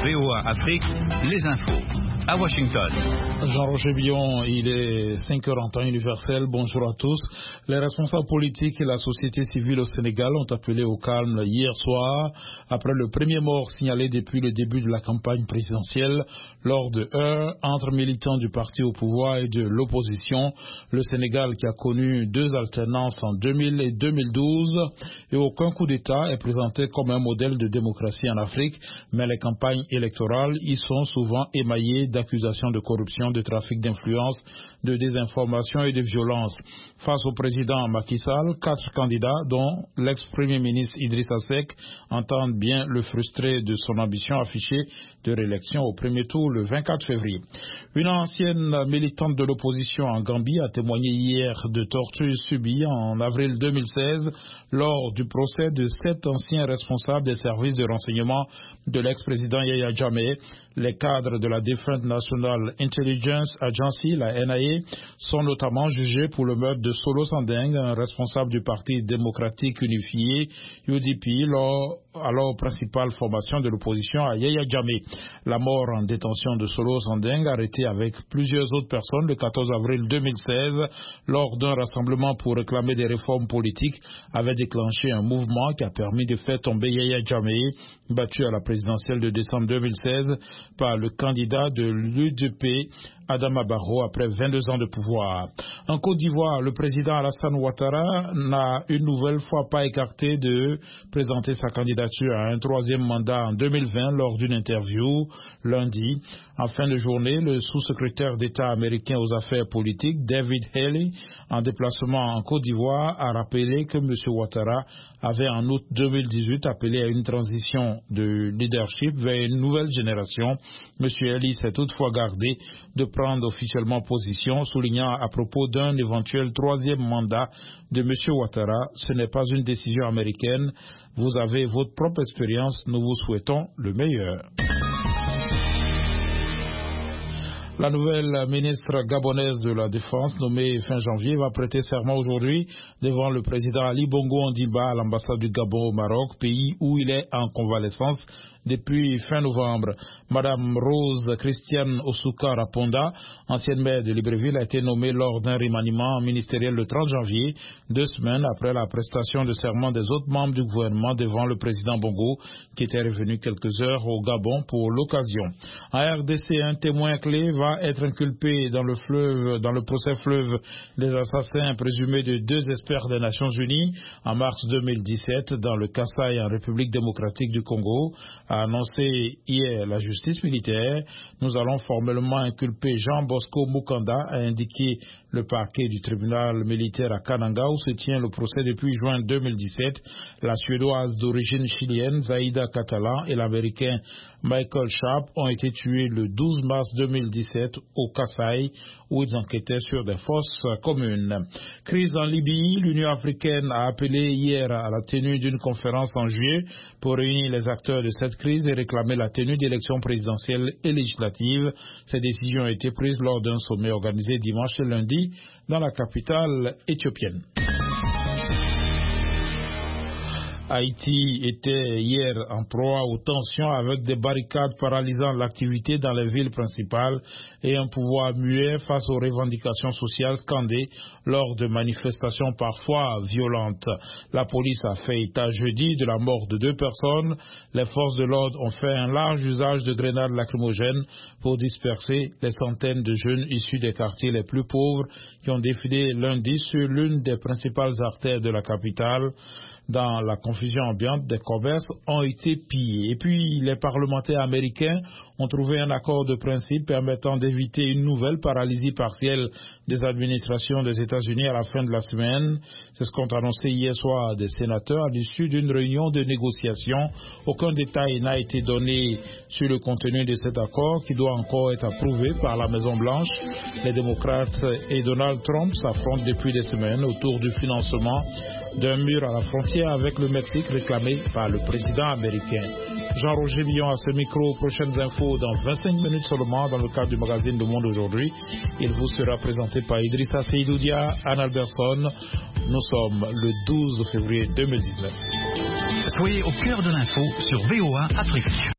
VOA Afrique, les infos. À Washington. Jean-Roger Billon, il est 5h en temps universel. Bonjour à tous. Les responsables politiques et la société civile au Sénégal ont appelé au calme hier soir après le premier mort signalé depuis le début de la campagne présidentielle lors de heurts entre militants du parti au pouvoir et de l'opposition. Le Sénégal qui a connu deux alternances en 2000 et 2012 et aucun coup d'État est présenté comme un modèle de démocratie en Afrique, mais les campagnes électorales y sont souvent émaillées d'accusations de corruption, de trafic d'influence, de désinformation et de violence. Face au président Macky Sall, 4 candidats, dont l'ex-premier ministre Idrissa Seck, entendent bien le frustrer de son ambition affichée de réélection au premier tour le 24 février. Une ancienne militante de l'opposition en Gambie a témoigné hier de tortures subies en avril 2016 lors du procès de 7 anciens responsables des services de renseignement de l'ex-président Yahya Jammeh. Les cadres de la Defense National Intelligence Agency, la NIA, sont notamment jugés pour le meurtre de Solo Sandeng, un responsable du Parti démocratique unifié, UDP, alors principale formation de l'opposition à Yahya Jammeh. La mort en détention de Solo Sandeng, arrêté avec plusieurs autres personnes le 14 avril 2016 lors d'un rassemblement pour réclamer des réformes politiques, avait déclenché un mouvement qui a permis de faire tomber Yahya Jammeh, battu à la présidentielle de décembre 2016 par le candidat de l'UDP, Adama Barrow, après 22 ans de pouvoir. En Côte d'Ivoire, le président Alassane Ouattara n'a une nouvelle fois pas écarté de présenter sa candidature à un troisième mandat en 2020 lors d'une interview lundi. En fin de journée, le sous-secrétaire d'État américain aux affaires politiques, David Haley, en déplacement en Côte d'Ivoire, a rappelé que M. Ouattara avait en août 2018 appelé à une transition de leadership vers une nouvelle génération. M. Haley s'est toutefois gardé de prendre officiellement position, soulignant à propos d'un éventuel troisième mandat de M. Ouattara: ce n'est pas une décision américaine, vous avez votre propre expérience, nous vous souhaitons le meilleur. La nouvelle ministre gabonaise de la Défense, nommée fin janvier, va prêter serment aujourd'hui devant le président Ali Bongo Ondimba à l'ambassade du Gabon au Maroc, pays où il est en convalescence depuis fin novembre. Madame Rose Christiane Osuka Raponda, ancienne maire de Libreville, a été nommée lors d'un remaniement ministériel le 30 janvier, 2 semaines après la prestation de serment des autres membres du gouvernement devant le président Bongo, qui était revenu quelques heures au Gabon pour l'occasion. En RDC, un témoin clé va être inculpé dans le procès fleuve des assassins présumés de 2 experts des Nations Unies en mars 2017 dans le Kasaï en République démocratique du Congo, a annoncé hier la justice militaire. Nous allons formellement inculper Jean Bosco Mukanda, a indiqué le parquet du tribunal militaire à Kananga où se tient le procès depuis juin 2017. La Suédoise d'origine chilienne Zaida Catalan et l'Américain Michael Sharp ont été tués le 12 mars 2017 au Kasaï où ils enquêtaient sur des fosses communes. Crise en Libye, l'Union africaine a appelé hier à la tenue d'une conférence en juillet pour réunir les acteurs de cette crise et réclamer la tenue d'élections présidentielles et législatives. Ces décisions ont été prises lors d'un sommet organisé dimanche et lundi dans la capitale éthiopienne. Haïti était hier en proie aux tensions avec des barricades paralysant l'activité dans les villes principales et un pouvoir muet face aux revendications sociales scandées lors de manifestations parfois violentes. La police a fait état jeudi de la mort de 2 personnes. Les forces de l'ordre ont fait un large usage de grenades lacrymogènes pour disperser les centaines de jeunes issus des quartiers les plus pauvres qui ont défilé lundi sur l'une des principales artères de la capitale. Dans la confusion ambiante, des commerces ont été pillés. Et puis, les parlementaires américains ont trouvé un accord de principe permettant d'éviter une nouvelle paralysie partielle des administrations des États-Unis à la fin de la semaine. C'est ce qu'ont annoncé hier soir des sénateurs à l'issue d'une réunion de négociation. Aucun détail n'a été donné sur le contenu de cet accord qui doit encore être approuvé par la Maison-Blanche. Les démocrates et Donald Trump s'affrontent depuis des semaines autour du financement d'un mur à la frontière avec le Mexique réclamé par le président américain. Jean-Roger Billon à ce micro. Prochaines infos dans 25 minutes seulement dans le cadre du magazine Le Monde aujourd'hui. Il vous sera présenté par Idrissa Seydoudia, Anne Alberson. Nous sommes le 12 février 2019. Soyez au cœur de l'info sur VOA Afrique.